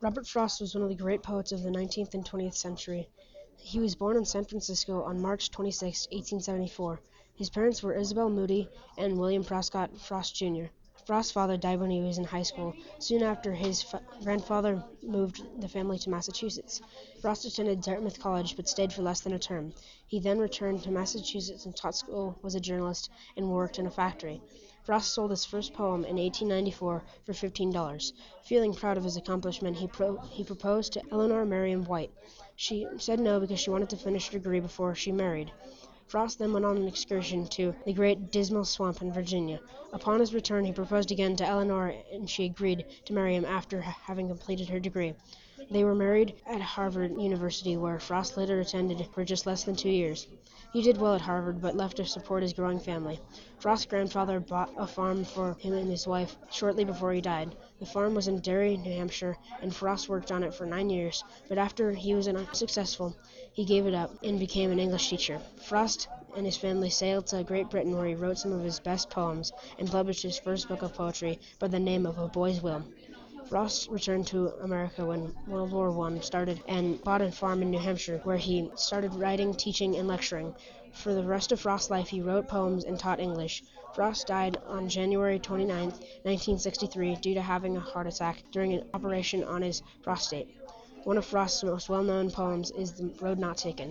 Robert Frost was one of the great poets of the 19th and 20th century. He was born in San Francisco on March 26, 1874. His parents were Isabel Moody and William Prescott Frost, Jr. Frost's father died when he was in high school. Soon after, his grandfather moved the family to Massachusetts. Frost attended Dartmouth College but stayed for less than a term. He then returned to Massachusetts and taught school, was a journalist, and worked in a factory. Frost sold his first poem in 1894 for $15. Feeling proud of his accomplishment, he proposed to Eleanor Merriam White. She said no because she wanted to finish her degree before she married. Frost then went on an excursion to the Great Dismal Swamp in Virginia. Upon his return, he proposed again to Eleanor, and she agreed to marry him after having completed her degree. They were married at Harvard University, where Frost later attended for just less than 2 years. He did well at Harvard, but left to support his growing family. Frost's grandfather bought a farm for him and his wife shortly before he died. The farm was in Derry, New Hampshire, and Frost worked on it for 9 years, but after he was unsuccessful, he gave it up and became an English teacher. Frost and his family sailed to Great Britain, where he wrote some of his best poems and published his first book of poetry by the name of A Boy's Will. Frost returned to America when World War I started and bought a farm in New Hampshire, where he started writing, teaching, and lecturing. For the rest of Frost's life, he wrote poems and taught English. Frost died on January 29, 1963, due to having a heart attack during an operation on his prostate. One of Frost's most well-known poems is The Road Not Taken.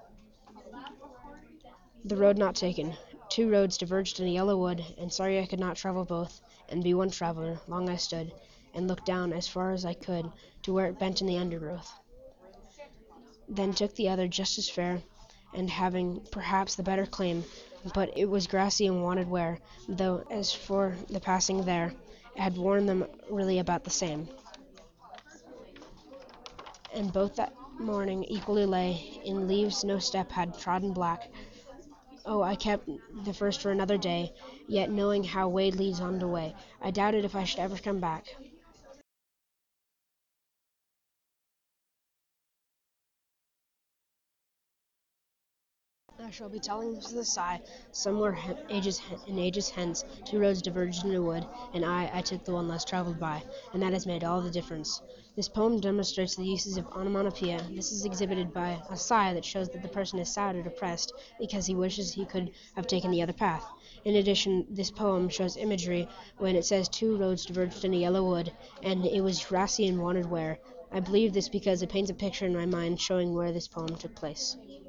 The road not taken. 2 roads diverged in a yellow wood, and sorry I could not travel both, and be one traveler. Long I stood, and looked down as far as I could to where it bent in the undergrowth. Then took the other just as fair, and having perhaps the better claim, but it was grassy and wanted wear, though as for the passing there, it had worn them really about the same. And both that morning equally lay in leaves no step had trodden black. Oh, I kept the first for another day, yet knowing how way leads on to way, I doubted if I should ever come back. I shall be telling with a sigh, somewhere ages hence, 2 roads diverged in a wood, and I took the one less traveled by, and that has made all the difference. This poem demonstrates the uses of onomatopoeia. This is exhibited by a sigh that shows that the person is sad or depressed because he wishes he could have taken the other path. In addition, this poem shows imagery when it says 2 roads diverged in a yellow wood, and it was grassy and wanted wear. I believe this because it paints a picture in my mind showing where this poem took place.